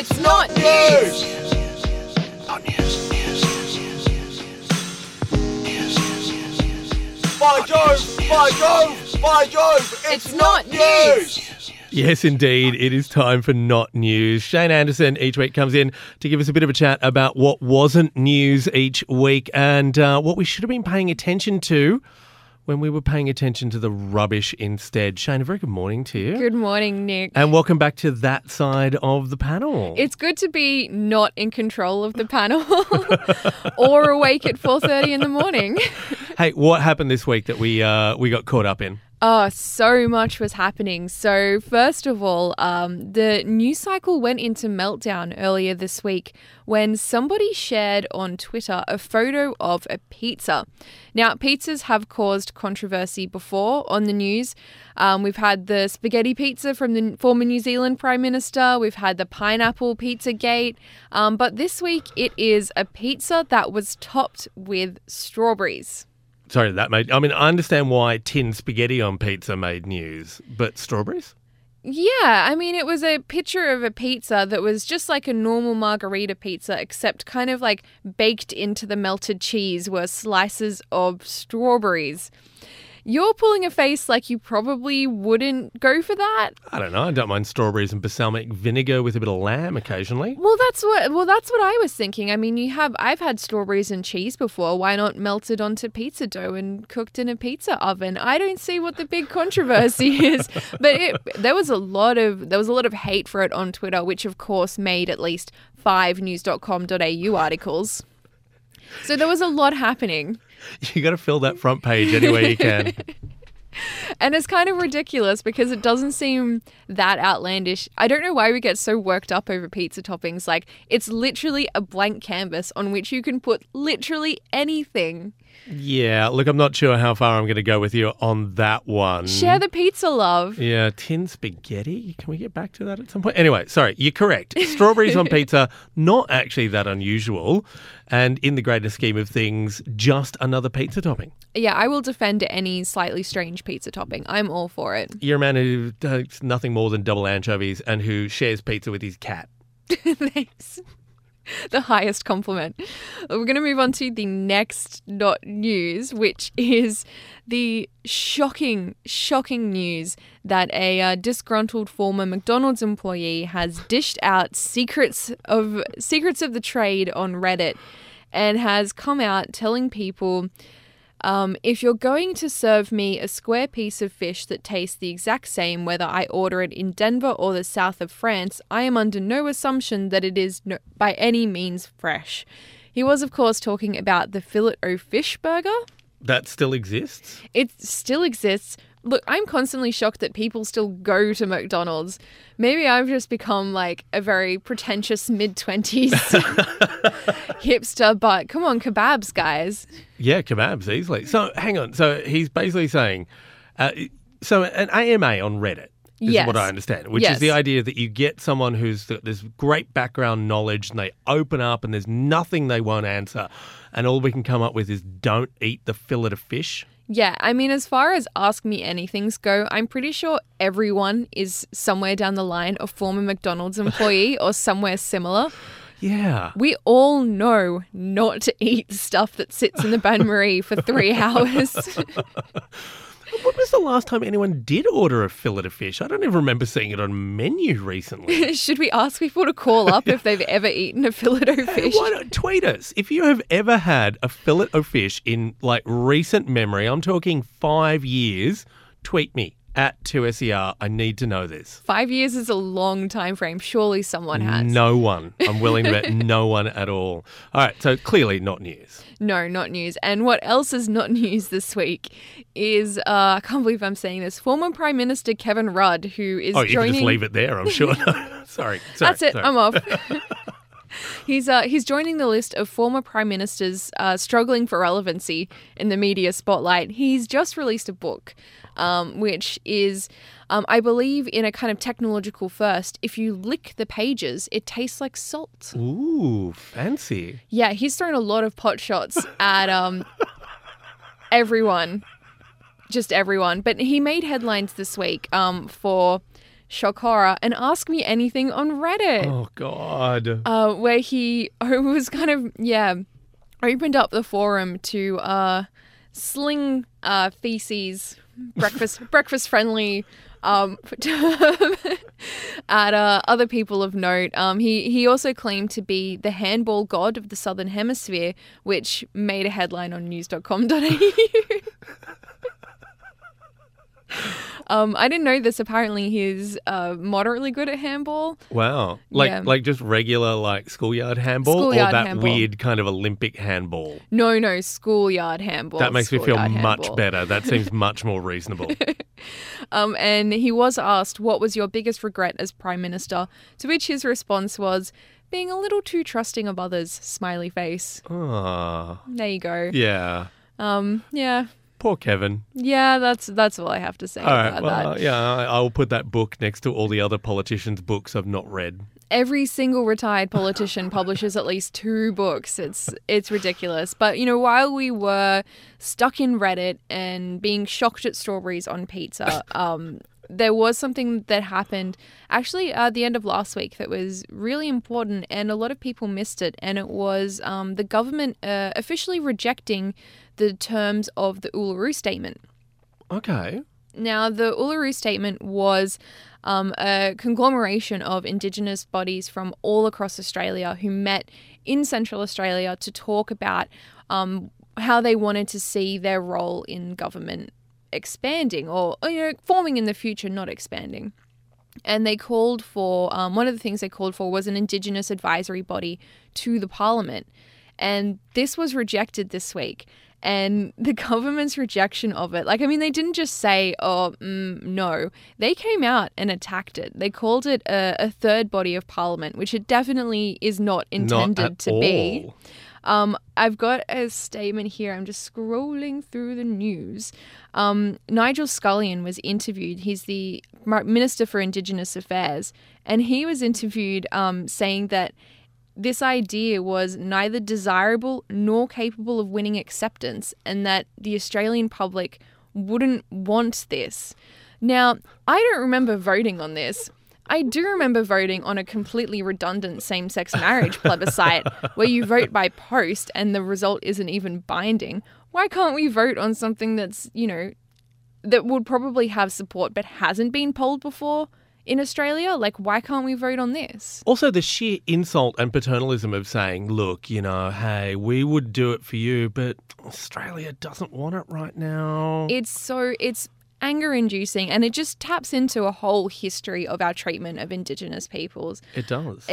It's not news. Not news. By Jove, it's not news. Yes, indeed. It is time for Not News. Shane Anderson each week comes in to give us a bit of a chat about what wasn't news each week and what we should have been paying attention to when we were paying attention to the rubbish instead. Shane, a very good morning to you. Good morning, Nick. And welcome back to that side of the panel. It's good to be not in control of the panel or awake at 4:30 in the morning. Hey, what happened this week that we got caught up in? Oh, so much was happening. So first of all, the news cycle went into meltdown earlier this week when somebody shared on Twitter a photo of a pizza. Now, pizzas have caused controversy before on the news. We've had the spaghetti pizza from the former New Zealand Prime Minister. We've had the pineapple pizza gate. But this week it is a pizza that was topped with strawberries. Sorry, I understand why tin spaghetti on pizza made news, but strawberries? Yeah, I mean, it was a picture of a pizza that was just like a normal margarita pizza, except kind of like baked into the melted cheese were slices of strawberries. You're pulling a face like you probably wouldn't go for that. I don't know. I don't mind strawberries and balsamic vinegar with a bit of lamb occasionally. Well, that's what I was thinking. I mean, I've had strawberries and cheese before. Why not melt it onto pizza dough and cooked in a pizza oven? I don't see what the big controversy is. But there was a lot of hate for it on Twitter, which of course made at least 5 news.com.au articles. So there was a lot happening. You got to fill that front page any way you can. And it's kind of ridiculous because it doesn't seem that outlandish. I don't know why we get so worked up over pizza toppings. Like, it's literally a blank canvas on which you can put literally anything. Yeah, look, I'm not sure how far I'm going to go with you on that one. Share the pizza love. Yeah, tin spaghetti. Can we get back to that at some point? Anyway, sorry, you're correct. Strawberries on pizza, not actually that unusual. And in the greater scheme of things, just another pizza topping. Yeah, I will defend any slightly strange pizza topping. I'm all for it. You're a man who takes nothing more than double anchovies and who shares pizza with his cat. Thanks. The highest compliment. We're going to move on to the next not news, which is the shocking news that a disgruntled former McDonald's employee has dished out secrets of the trade on Reddit and has come out telling people, if you're going to serve me a square piece of fish that tastes the exact same whether I order it in Denver or the south of France, I am under no assumption that it is by any means fresh. He was, of course, talking about the Filet-O-Fish burger. That still exists? It still exists. Look, I'm constantly shocked that people still go to McDonald's. Maybe I've just become like a very pretentious mid-20s hipster, but come on, kebabs, guys. Yeah, kebabs, easily. So, hang on. So, he's basically saying, so an AMA on Reddit is what I understand, which is the idea that you get someone who's got this great background knowledge and they open up and there's nothing they won't answer. And all we can come up with is don't eat the fillet of fish. Yeah, I mean, as far as Ask Me Anythings go, I'm pretty sure everyone is somewhere down the line a former McDonald's employee or somewhere similar. Yeah. We all know not to eat stuff that sits in the bain-marie for 3 hours. When was the last time anyone did order a fillet of fish? I don't even remember seeing it on a menu recently. Should we ask people to call up if they've ever eaten a Filet-O-Fish? Why don't tweet us? If you have ever had a fillet of fish in like recent memory, I'm talking 5 years, tweet me at 2SER. I need to know this. 5 years is a long time frame. Surely someone has. No one. I'm willing to bet no one at all. All right, so clearly not news. No, not news. And what else is not news this week is, I can't believe I'm saying this, former Prime Minister Kevin Rudd, who is joining... Oh, you can just leave it there, I'm sure. Sorry. That's it. I'm off. He's joining the list of former prime ministers struggling for relevancy in the media spotlight. He's just released a book, which is, I believe, in a kind of technological first. If you lick the pages, it tastes like salt. Ooh, fancy. Yeah, he's thrown a lot of pot shots at everyone, just everyone. But he made headlines this week for shock horror, an Ask Me Anything on Reddit. Oh, God. Where he was kind of, opened up the forum to sling feces, breakfast friendly at other people of note. He also claimed to be the handball god of the Southern Hemisphere, which made a headline on news.com.au. I didn't know this. Apparently, he's moderately good at handball. Wow. Like just regular schoolyard handball Schoolyard or that handball. weird kind of Olympic handball? No, schoolyard handball. That makes me feel Schoolyard much handball. better. That seems much more reasonable. And he was asked, what was your biggest regret as Prime Minister? To which his response was, being a little too trusting of others, smiley face. Ah, There you go. yeah. Yeah. Poor Kevin. Yeah, that's all I have to say All right, about well, that. yeah, I'll put that book next to all the other politicians' books I've not read. Every single retired politician publishes at least 2 books. It's ridiculous. But, while we were stuck in Reddit and being shocked at strawberries on pizza, there was something that happened actually at the end of last week that was really important, and a lot of people missed it. And it was the government officially rejecting the terms of the Uluru Statement. Okay. Now, the Uluru Statement was a conglomeration of Indigenous bodies from all across Australia who met in Central Australia to talk about how they wanted to see their role in government expanding or forming in the future, not expanding. And they called for, one of the things they called for was an Indigenous advisory body to the Parliament. And this was rejected this week. And the government's rejection of it, they didn't just say, no. They came out and attacked it. They called it a third body of Parliament, which it definitely is not intended to be. I've got a statement here. I'm just scrolling through the news. Nigel Scullion was interviewed. He's the Minister for Indigenous Affairs. And he was interviewed saying that this idea was neither desirable nor capable of winning acceptance, and that the Australian public wouldn't want this. Now, I don't remember voting on this. I do remember voting on a completely redundant same-sex marriage plebiscite where you vote by post and the result isn't even binding. Why can't we vote on something that's, that would probably have support but hasn't been polled before in Australia? Why can't we vote on this? Also, the sheer insult and paternalism of saying, look, hey, we would do it for you, but Australia doesn't want it right now. It's anger-inducing, and it just taps into a whole history of our treatment of Indigenous peoples. It does.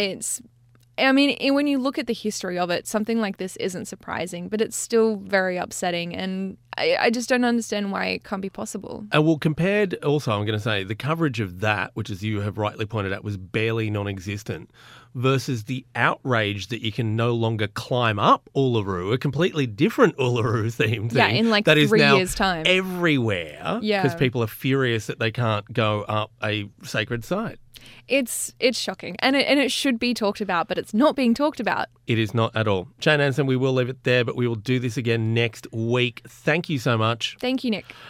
When you look at the history of it, something like this isn't surprising, but it's still very upsetting, and I just don't understand why it can't be possible. Well, compared also, I'm going to say, the coverage of that, which as you have rightly pointed out, was barely non-existent, versus the outrage that you can no longer climb up Uluru, a completely different Uluru theme thing. Yeah, in that 3 is now years' time. Everywhere. Yeah. Because people are furious that they can't go up a sacred site. It's shocking, and it should be talked about, but it's not being talked about. It is not at all. Jane Anderson, we will leave it there, but we will do this again next week. Thank you so much. Thank you, Nick.